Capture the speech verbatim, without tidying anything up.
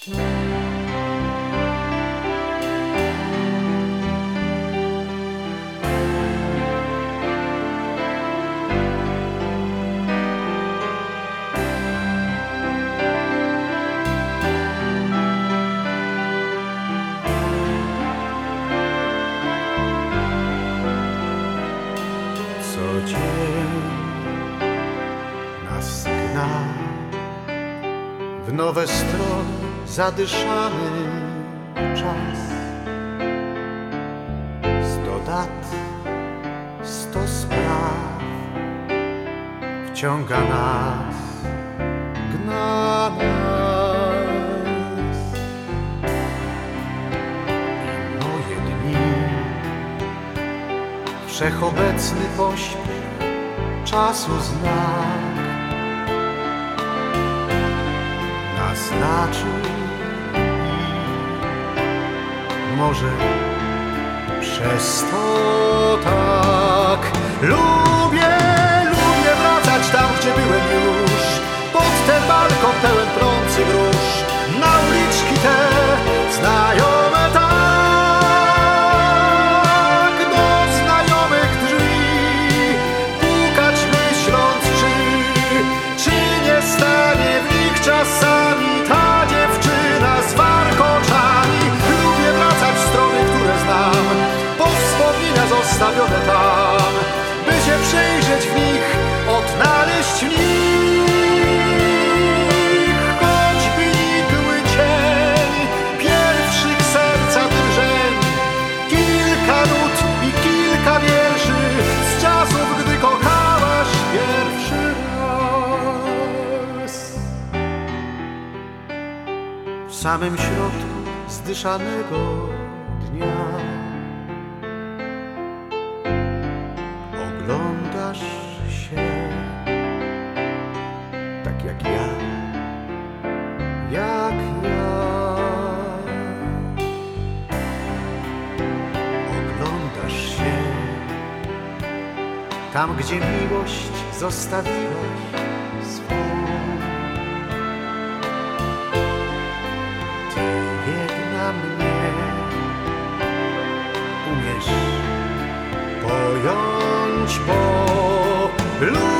Co dzień nas gna w nowe strony zadyszany czas. Sto dat, sto spraw wciąga nas, gna nas. I moje dni, wszechobecny pośpiech czasu znak naznaczy i może przez to tak lubię, lubię wracać tam, gdzie byłem już, pod ten balkon pełen prących róż, na uliczki te znajome tak, do znajomych drzwi pukać, myśląc, czy, czy nie stanie w nich czasami ta dziewczyna z warkoczami. Lubię wracać w strony, które znam, po wspomnienia zostawione tam, by się przejrzeć w nich, odnaleźć w nich choćby igły cień pierwszych serca drżeń. Kilka nut i kilka wierszy z czasów, gdy kochałaś pierwszy raz. W samym środku zdyszanego dnia oglądasz się tak jak ja, jak ja. Oglądasz się tam, gdzie miłość zostawiłaś swą. Ty jedna mnie umiesz pojąć, bo lubię